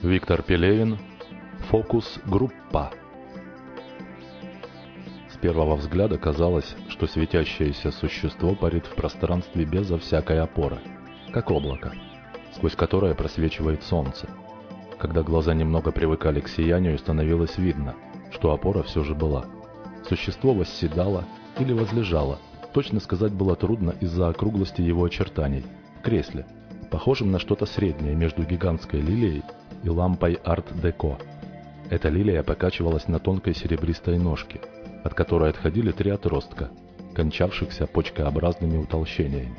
Виктор Пелевин. Фокус-группа. С первого взгляда казалось, что светящееся существо парит в пространстве безо всякой опоры, как облако, сквозь которое просвечивает солнце. Когда глаза немного привыкали к сиянию, становилось видно, что опора все же была. Существо восседало или возлежало, точно сказать было трудно из-за округлости его очертаний, в кресле, похожем на что-то среднее между гигантской лилией и лампой арт-деко. Эта лилия покачивалась на тонкой серебристой ножке, от которой отходили 3 отростка, кончавшихся почкообразными утолщениями.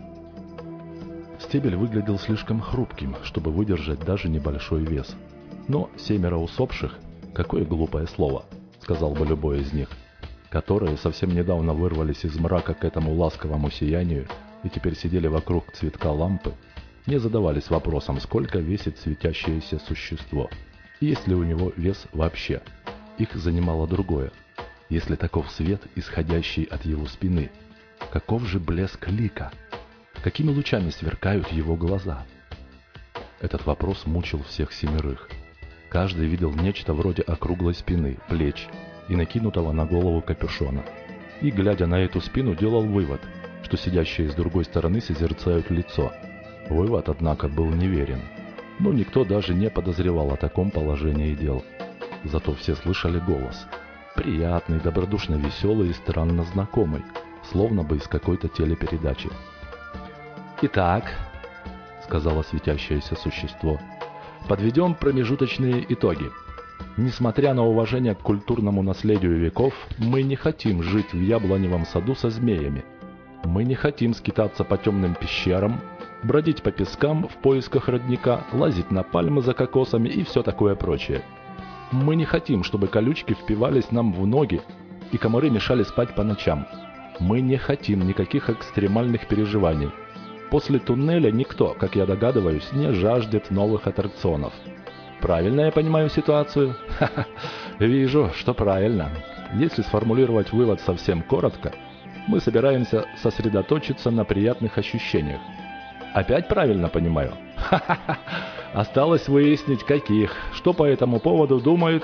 Стебель выглядел слишком хрупким, чтобы выдержать даже небольшой вес. Но 7 усопших, какое глупое слово, сказал бы любой из них, которые совсем недавно вырвались из мрака к этому ласковому сиянию и теперь сидели вокруг цветка лампы, не задавались вопросом, сколько весит светящееся существо, и есть ли у него вес вообще. Их занимало другое. Если таков свет, исходящий от его спины, каков же блеск лика? Какими лучами сверкают его глаза? Этот вопрос мучил всех 7. Каждый видел нечто вроде округлой спины, плеч и накинутого на голову капюшона. И, глядя на эту спину, делал вывод, что сидящие с другой стороны созерцают лицо. Вывод, однако, был неверен. Но никто даже не подозревал о таком положении дел. Зато все слышали голос. Приятный, добродушно веселый и странно знакомый, словно бы из какой-то телепередачи. «Итак», — сказала светящееся существо, — «подведем промежуточные итоги. Несмотря на уважение к культурному наследию веков, мы не хотим жить в яблоневом саду со змеями. Мы не хотим скитаться по темным пещерам, бродить по пескам в поисках родника, лазить на пальмы за кокосами и все такое прочее. Мы не хотим, чтобы колючки впивались нам в ноги и комары мешали спать по ночам. Мы не хотим никаких экстремальных переживаний. После туннеля никто, как я догадываюсь, не жаждет новых аттракционов. Правильно я понимаю ситуацию? Ха-ха, вижу, что правильно. Если сформулировать вывод совсем коротко, мы собираемся сосредоточиться на приятных ощущениях. Опять правильно понимаю? Ха-ха-ха. Осталось выяснить, каких. Что по этому поводу думает,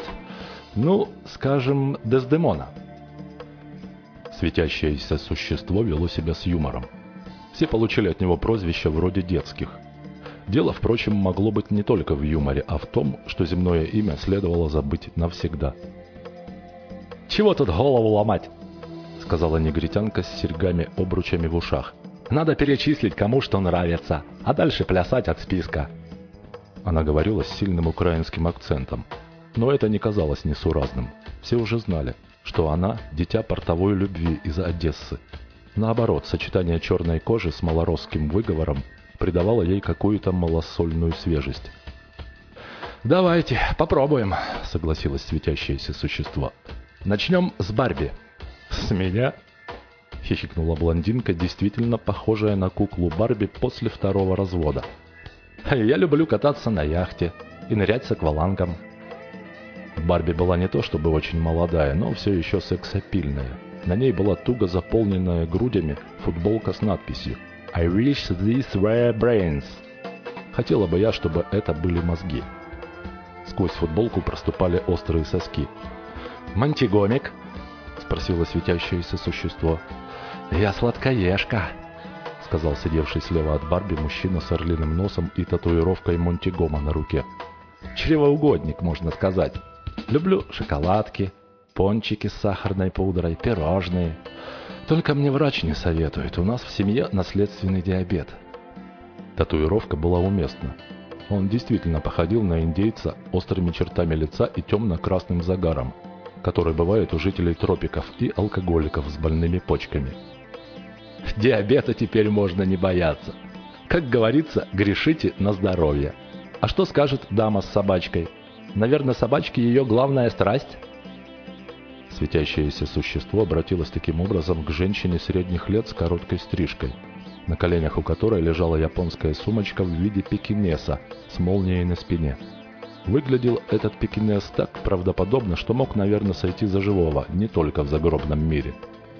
скажем, Дездемона. Светящееся существо вело себя с юмором. Все получили от него прозвища вроде детских. Дело, впрочем, могло быть не только в юморе, а в том, что земное имя следовало забыть навсегда. «Чего тут голову ломать?» — сказала негритянка с серьгами-обручами в ушах. «Надо перечислить, кому что нравится, а дальше плясать от списка». Она говорила с сильным украинским акцентом, но это не казалось несуразным. Все уже знали, что она – дитя портовой любви из Одессы. Наоборот, сочетание черной кожи с малоросским выговором придавало ей какую-то малосольную свежесть. «Давайте, попробуем», — согласилось светящееся существо. «Начнем с Барби». «С меня?» — хихикнула блондинка, действительно похожая на куклу Барби после 2-го развода. «Я люблю кататься на яхте и нырять с аквалангом». Барби была не то чтобы очень молодая, но все еще сексапильная. На ней была туго заполненная грудями футболка с надписью «I wish these were brains». Хотела бы я, чтобы это были мозги. Сквозь футболку проступали острые соски. «Монтигомик?» — спросило светящееся существо. «Я сладкоежка», — сказал сидевший слева от Барби мужчина с орлиным носом и татуировкой Монтигома на руке. «Чревоугодник, можно сказать. Люблю шоколадки, пончики с сахарной пудрой, пирожные. Только мне врач не советует, у нас в семье наследственный диабет». Татуировка была уместна. Он действительно походил на индейца острыми чертами лица и темно-красным загаром, который бывает у жителей тропиков и алкоголиков с больными почками. «Диабета теперь можно не бояться. Как говорится, грешите на здоровье. А что скажет дама с собачкой? Наверное, собачки ее главная страсть?» Светящееся существо обратилось таким образом к женщине средних лет с короткой стрижкой, на коленях у которой лежала японская сумочка в виде пекинеса с молнией на спине. Выглядел этот пекинес так правдоподобно, что мог, наверное, сойти за живого, не только в загробном мире.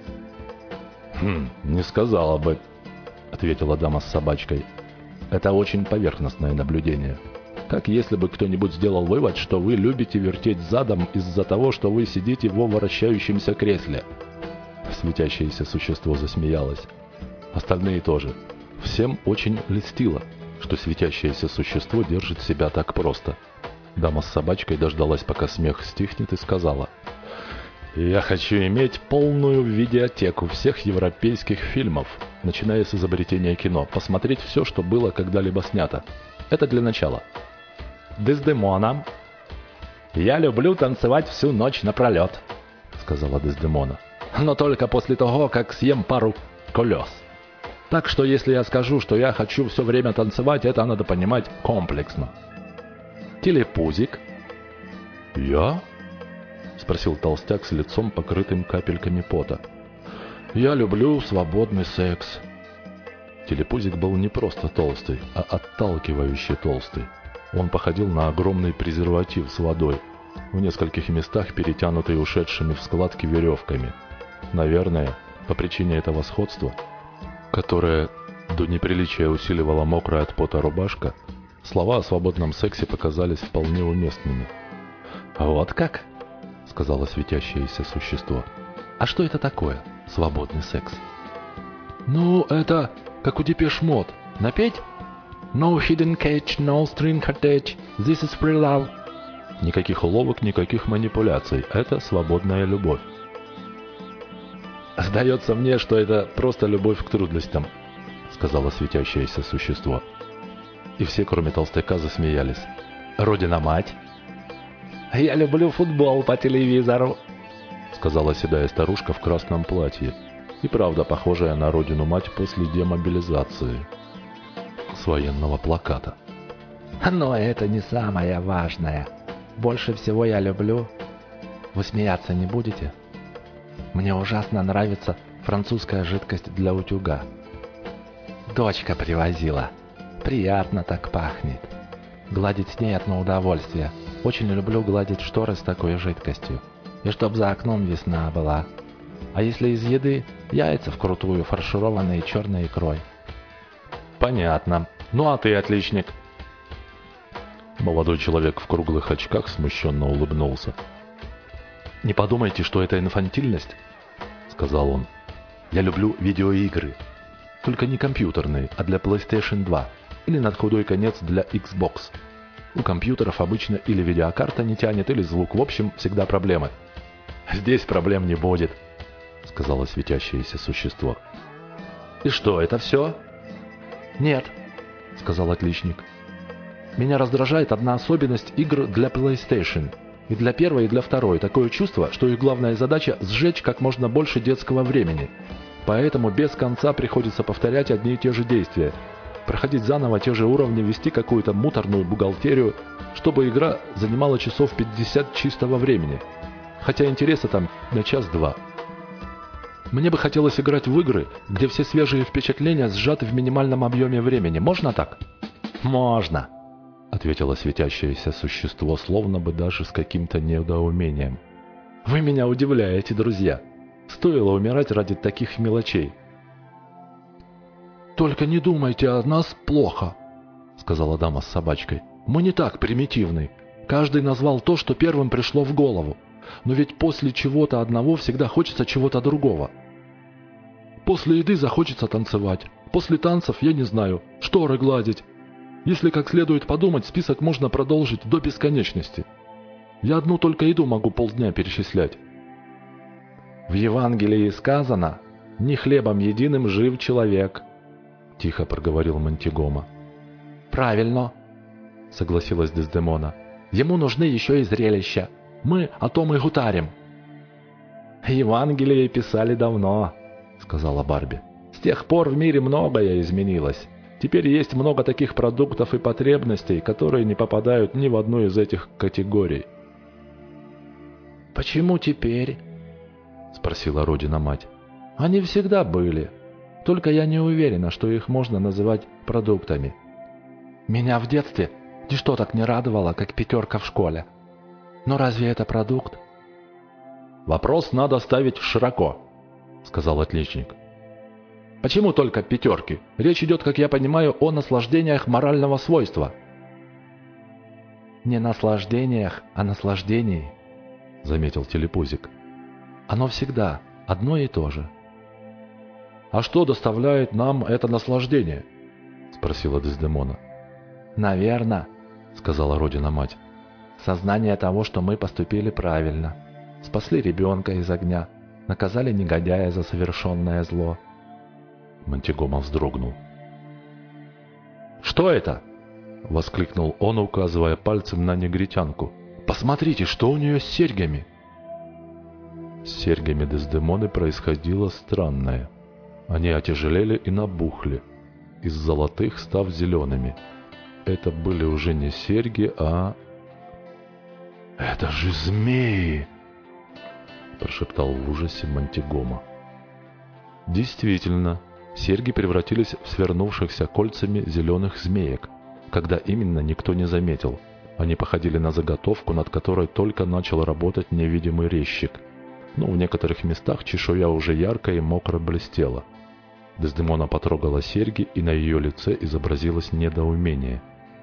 «Не сказала бы», — ответила дама с собачкой. «Это очень поверхностное наблюдение. Как если бы кто-нибудь сделал вывод, что вы любите вертеть задом из-за того, что вы сидите во вращающемся кресле. Светящееся существо засмеялось. Остальные тоже. Всем очень льстило, что светящееся существо держит себя так просто. Дама с собачкой дождалась, пока смех стихнет, и сказала: «Я хочу иметь полную видеотеку всех европейских фильмов, начиная с изобретения кино, посмотреть все, что было когда-либо снято. Это для начала. Дездемона. Я люблю танцевать всю ночь напролет», — сказала Дездемона. «Но только после того, как съем пару колес. Так что если я скажу, что я хочу все время танцевать, это надо понимать комплексно». Телепузик. «Я?» — спросил толстяк с лицом, покрытым капельками пота. «Я люблю свободный секс». Телепузик был не просто толстый, а отталкивающий толстый. Он походил на огромный презерватив с водой, в нескольких местах перетянутый ушедшими в складки веревками. Наверное, по причине этого сходства, которое до неприличия усиливала мокрая от пота рубашка, слова о свободном сексе показались вполне уместными. «Вот как?» — сказала светящееся существо. «А что это такое, свободный секс?» «Ну, это как у Депеш Мод. Напеть? No hidden catch, no string attached, this is free love». Никаких уловок, никаких манипуляций. Это свободная любовь. «Сдается мне, что это просто любовь к трудностям», — сказала светящееся существо. И все, кроме толстяка, засмеялись. «Родина-мать?» «Я люблю футбол по телевизору», — сказала седая старушка в красном платье, и правда похожая на родину-мать после демобилизации с военного плаката. «Но это не самое важное. Больше всего я люблю... Вы смеяться не будете? Мне ужасно нравится французская жидкость для утюга. Дочка привозила. Приятно так пахнет. Гладить с ней одно удовольствие. Очень люблю гладить шторы с такой жидкостью. И чтоб за окном весна была. А если из еды, яйца вкрутую, фаршированные черной икрой». «Понятно. Ну а ты отличник». Молодой человек в круглых очках смущенно улыбнулся. «Не подумайте, что это инфантильность», — сказал он. «Я люблю видеоигры. Только не компьютерные, а для PlayStation 2. Или на худой конец для Xbox. У компьютеров обычно или видеокарта не тянет, или звук. В общем, всегда проблемы». «Здесь проблем не будет», — сказала светящееся существо. «И что, это все?» «Нет», — сказал отличник. «Меня раздражает одна особенность игр для PlayStation. И для первой, и для второй. Такое чувство, что их главная задача — сжечь как можно больше детского времени. Поэтому без конца приходится повторять одни и те же действия. Проходить заново те же уровни, вести какую-то муторную бухгалтерию, чтобы игра занимала часов 50 чистого времени. Хотя интереса там на час-два. Мне бы хотелось играть в игры, где все свежие впечатления сжаты в минимальном объеме времени. Можно так?» «Можно», — ответило светящееся существо, словно бы даже с каким-то недоумением. «Вы меня удивляете, друзья. Стоило умирать ради таких мелочей». «Только не думайте о нас плохо», — сказала дама с собачкой. «Мы не так примитивны. Каждый назвал то, что первым пришло в голову. Но ведь после чего-то одного всегда хочется чего-то другого. После еды захочется танцевать. После танцев, я не знаю, шторы гладить. Если как следует подумать, список можно продолжить до бесконечности. Я одну только еду могу полдня перечислять». «В Евангелии сказано: не хлебом единым жив человек», — тихо проговорил Монтигомо. «Правильно», — согласилась Дездемона. «Ему нужны еще и зрелища. Мы о том и гутарим». «Евангелие писали давно», — сказала Барби. «С тех пор в мире многое изменилось. Теперь есть много таких продуктов и потребностей, которые не попадают ни в одну из этих категорий». «Почему теперь?» — спросила Родина-мать. «Они всегда были. Только я не уверена, что их можно называть продуктами». «Меня в детстве ничто так не радовало, как пятерка в школе. Но разве это продукт?» «Вопрос надо ставить широко», — сказал отличник. «Почему только пятерки? Речь идет, как я понимаю, о наслаждениях морального свойства». «Не наслаждениях, а наслаждении», — заметил телепузик. «Оно всегда одно и то же». «А что доставляет нам это наслаждение?» — спросила Дездемона. «Наверно», — сказала Родина-мать, — «сознание того, что мы поступили правильно, спасли ребенка из огня, наказали негодяя за совершенное зло». Монтигомо вздрогнул. «Что это?» — воскликнул он, указывая пальцем на негритянку. «Посмотрите, что у нее с серьгами!» С серьгами Дездемоны происходило странное. Они отяжелели и набухли, из золотых став зелеными. Это были уже не серьги, а... «Это же змеи!» — прошептал в ужасе Монтигомо. Действительно, серьги превратились в свернувшихся кольцами зеленых змеек. Когда именно, никто не заметил. Они походили на заготовку, над которой только начал работать невидимый резчик. Но в некоторых местах чешуя уже ярко и мокро блестела. Дездемона потрогала серьги, и на ее лице изобразилось недоумение.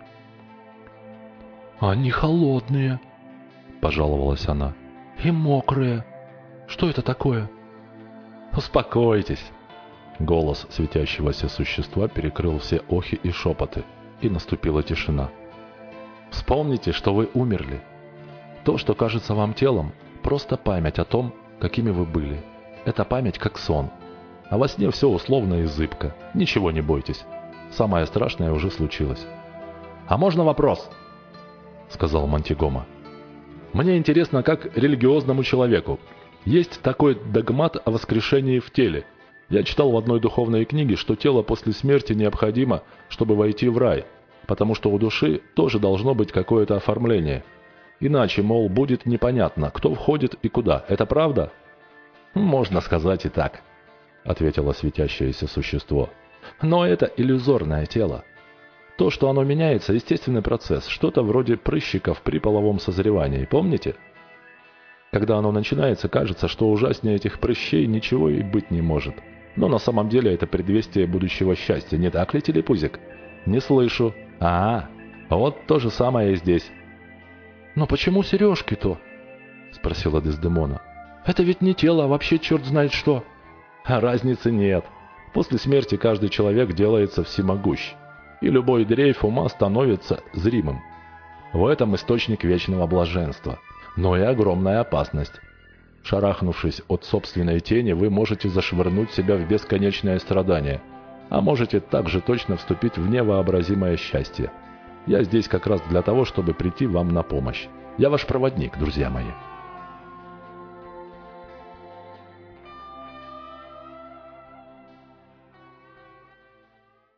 «Они холодные», — пожаловалась она, — «и мокрые. Что это такое?» «Успокойтесь!» Голос светящегося существа перекрыл все охи и шепоты, и наступила тишина. «Вспомните, что вы умерли. То, что кажется вам телом, просто память о том, какими вы были. Это память как сон. А во сне все условно и зыбко. Ничего не бойтесь. Самое страшное уже случилось». «А можно вопрос?» — сказал Монтигомо. «Мне интересно, как религиозному человеку. Есть такой догмат о воскрешении в теле. Я читал в одной духовной книге, что тело после смерти необходимо, чтобы войти в рай, потому что у души тоже должно быть какое-то оформление. Иначе, мол, будет непонятно, кто входит и куда. Это правда?» «Можно сказать и так», — ответило светящееся существо. «Но это иллюзорное тело. То, что оно меняется, естественный процесс, что-то вроде прыщиков при половом созревании, помните? Когда оно начинается, кажется, что ужаснее этих прыщей ничего и быть не может. Но на самом деле это предвестие будущего счастья, не так ли, телепузик? Не слышу. Вот то же самое и здесь». «Но почему сережки-то?» — спросила Дездемона. «Это ведь не тело, а вообще черт знает что». «А разницы нет. После смерти каждый человек делается всемогущ, и любой дрейф ума становится зримым. В этом источник вечного блаженства, но и огромная опасность. Шарахнувшись от собственной тени, вы можете зашвырнуть себя в бесконечное страдание, а можете также точно вступить в невообразимое счастье. Я здесь как раз для того, чтобы прийти вам на помощь. Я ваш проводник, друзья мои».